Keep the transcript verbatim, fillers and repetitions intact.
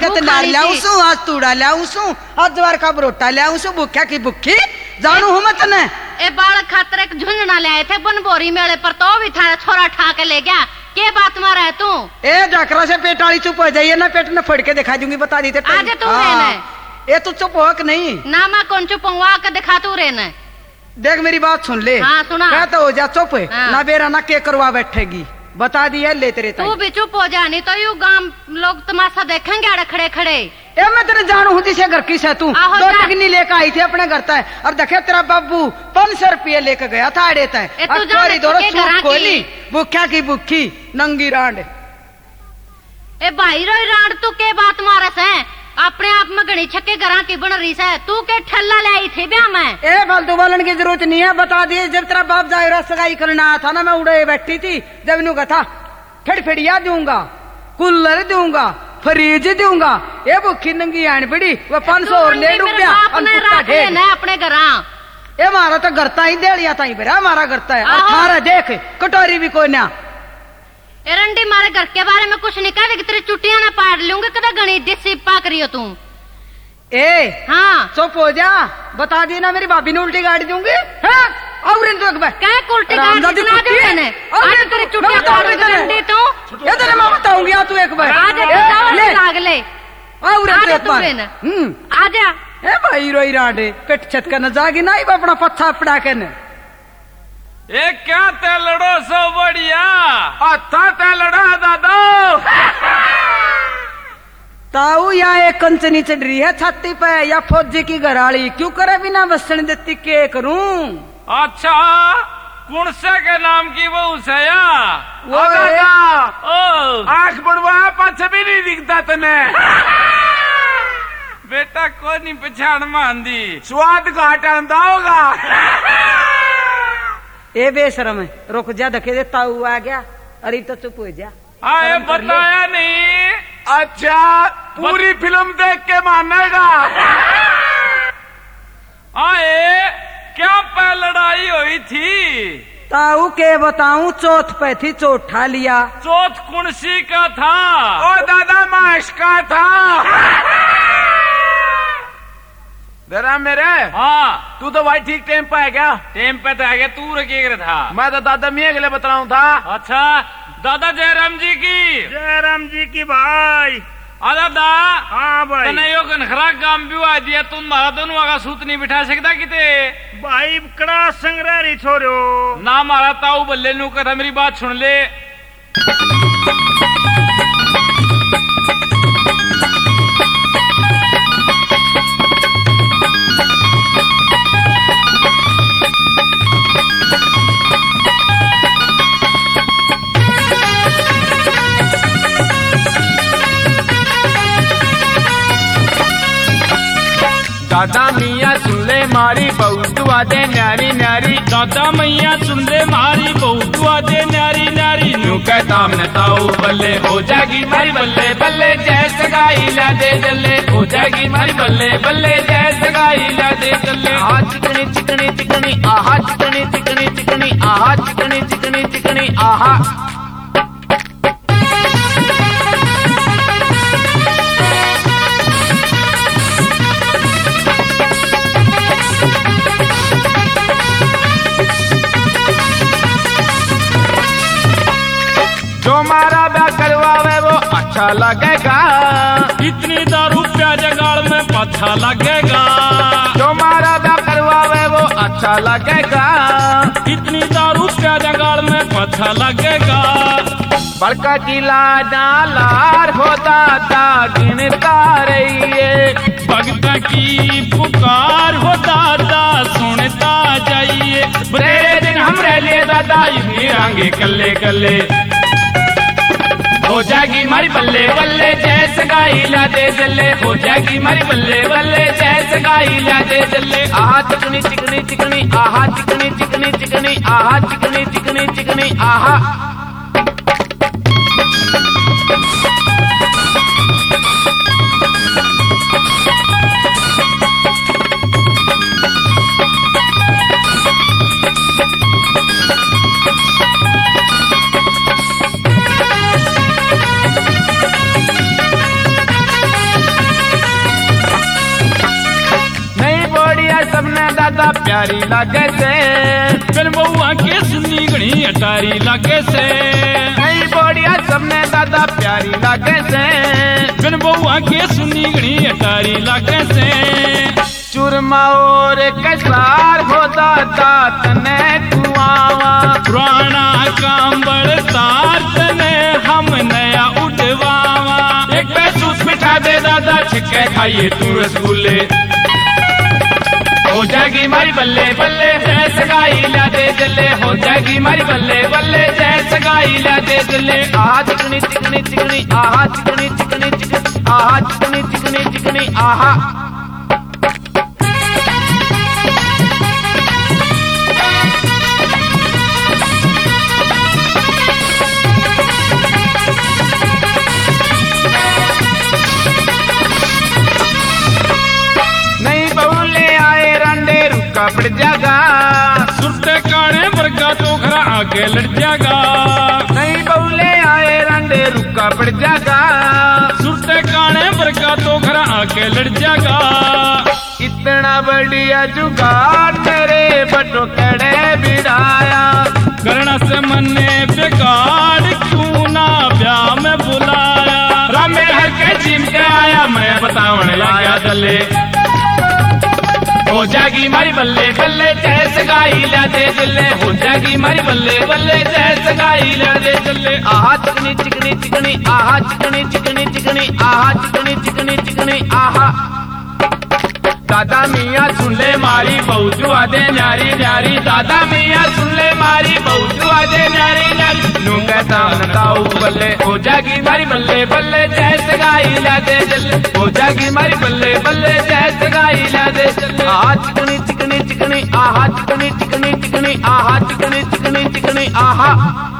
तो नार लाऊं सू, आज तूड़ा लाऊं सू, आज द्वार का बरोटा लाऊं सू, भूख्या की भूखी जानू हूं मत ने। ए बाल खातर एक झुंझुना ले आए थे बनबोरी मेले पर, तो भी था छोरा ठा के ले गया। के बात मारा है तू? ए जाकरा से पेट वाली चुप हो जाइए ना, पेट में फड़ के दिखा दूंगी, बता दी थे आज तू रहना। ए तू चुप हो कि नहीं? ना मैं कौन चुप हूँ, आके दिखा तू रहना। देख मेरी बात सुन ले। हाँ सुना। कहता हो जा चुप। हाँ। ना बेरा ना के करवा बैठेगी, बता दिया ले तेरे। तू भी चुप हो जा, नहीं तो यू गांव लोग तमाशा देखेंगे अड़े खड़े खड़े। ए मैं तेरे जानू हूँ जिसे घर की से तू दो टकनी लेकर आई थी अपने घर तय, और देखे तेरा बाबू पांच सौ रुपये लेकर गया था अड़े तय, खोली भूख्या की भूखी नंगी रांड। ए भाई रोई रांड तू के बात मारस है? अपने आप में घनी छक्के घरा की बन रही है, तू के ठल्ला ले आई थे ब्याह में? ए फालतू बोलने की जरूरत नहीं है, बता दिए। जब तेरा बाप जाए सगाई करना था ना, मैं उड़े बैठी थी, जब नू कहा फिड़फिड़िया दूंगा, कूलर दूंगा, फ्रिज दूंगा, ये भूखी नंगी आन पड़ी वो पांच सौ और ले रुपया अपने घर। ये मारा तो घरता ही दे लिया था ही बेरा, हमारा घरता है। मारा देख कटोरी भी कोई ना। रंडी मारे घर के बारे में कुछ नहीं कह, तेरी चुटियां ना पाड़ लूंगी, कदा गणी दिसी पाक रही हो तू। ए हाँ चुप हो जा, बता दी ना मेरी भाभी ने उल्टी गाड़ी दूंगी। हाँ? और इन तो एक बार क्या उल्टी गाड़ी सुना दे मैंने, आज तेरी चुटियां पाड़ रंडी तू। ये तेरे मैं बताऊंगी, आ तू एक बार आज ले लाग ले और एक बार। हम्म आजा। ए भाई रोई रांडे पेट छत का न जागी ना, अपना पत्था पड़ा के न। ए क्या ते लड़ो सो बढ़िया, अच्छा ते लड़ा दादा। ताऊ यहाँ एक कंचनी चढ़ रही है छाती पे, या फौजी की घराली क्यों करे बिना बसन देती, के करूं? अच्छा कौन से के नाम की वो से या वो दादा आंख बढ़वा पाछे भी नहीं दिखता तने। बेटा कोई नहीं पहचान मांदी, स्वाद घाट आंदा होगा। ए बेशरम है, रुक जा, देखे दे ताऊ आ गया। अरे तो चुप हो जा। आए बताया नहीं। अच्छा पूरी फिल्म देख के मानेगा। आए क्या पे लड़ाई हुई थी? ताऊ के बताऊं, चौथ पे थी, चोट ठा लिया। चौथ कुणसी का था? ओ दादा माश का था। जरा मेरे। हाँ तू तो भाई ठीक टाइम पे आ गया। टाइम पे तो आ गया, तू रखे था। मैं तो दादा मियाँ के लिए बता रहा हूँ था। अच्छा दादा जयराम जी की। जयराम जी की भाई। आ दादा। हाँ भाई। तने यो खरा काम भी आ दिया, तुम मारा दोनों का सूत नहीं बिठा सकता किते। भाई कड़ा संग्रह छोड़ो ना, मारा ताऊ बल्ले नू कथा, मेरी बात सुन ले। दादा मियाँ सुन ले मारी बहुत वादे न्यारी न्यारी। दादा मैया सुन ले मारी बहुत वादे न्यारी न्यारी। न्यू कहता मैं ताऊ बल्ले हो जाएगी मारी बल्ले बल्ले, जैसे गाई ला दे जल्ले हो जाएगी मारी बल्ले बल्ले, जैसे गाई ला दे जल्ले। आहा चिकनी चिकनी चिकनी आहा चिकनी चिकनी चिकनी आहा चिकनी चिकनी चिकनी आहा। जो मारा ब्याह करवावे वो अच्छा लगेगा, इतनी दारू प्याज गाड़ में अच्छा लगेगा। जो मारा ब्याह करवावे वो अच्छा लगेगा, इतनी दारू प्याज गाड़ में अच्छा लगेगा। बड़का की लाडा लार हो दादा गिनता रहिए, भगता की पुकार हो दादा सुनता जाइए। बड़े दिन हमरे लिए दादा इतनी आगे कल्ले कल्ले हो जाएगी मारी बल्ले बल्ले, जैसे गाई ला दे जल्ले हो जाएगी मारी बल्ले बल्ले, जैसे गाई ला दे जल्ले। आहा चिकनी चिकनी चिकनी आहा चिकनी चिकनी चिकनी आहा चिकनी चिकनी चिकनी आहा। दादा प्यारी लागे से बिन बउआ के सुनी घनी अटारी लागे से नई बोड़िया सबने दादा प्यारी लागे से बिन बउआ के सुनी घनी अटारी लागे से चूरमा और कसार हो दादा तने कुआवा पुराना कांबड़ तार तने हम नया उठवावा एक पैसूस बिठा दे दादा छिक्के खाइए तू रसगुल्ले हो जाएगी मारी बल्ले बल्ले जय सगाई ला दे जल्ले हो जाएगी मारी बल्ले बल्ले जय सगाई ला दे जल्ले आहा चिकनी चिकनी चिकनी आहा चिकनी चिकनी चिकनी आहा चिकनी चिकनी चिकनी आहा पड़ जागा सुरते काने वर्गा तो खरा आगे लड़ जागा नहीं बउले आए रंडे रुका पड़ जागा सुरते काने वर्गा तो खरा आगे लड़ जागा इतना बढ़िया जुगाड़ तेरे बटो कड़े बिड़ाया करना से मने बेकार क्यों ना ब्याह में बुलाया रामे हर के जिम के आया मैं बतावने लाया दले हो जाएगी मारी बल्ले बल्ले जय सगाई ला दे जल्ले हो जाएगी मारी बल्ले बल्ले जय सगाई ला दे जल्ले आहा चिकनी चिकनी चिकनी आहा चिकनी चिकनी चिकनी आहा चिकनी चिकनी चिकनी आहा दादा मियाँ सुन ले मारी बहुजू आदे न्यारी न्यारी दादा मियाँ सुन ले मारी बहुजू आदे न्यारी न्यारी नू कहता नताऊ बल्ले हो जाएगी मारी बल्ले बल्ले जय सगाई ला दे जल्ले हो जाएगी मारी बल्ले बल्ले जय सगाई ला दे जल्ले आहा चिकनी चिकनी चिकनी आहा चिकनी चिकनी चिकनी आहा चिकनी चिकनी चिकनी आहा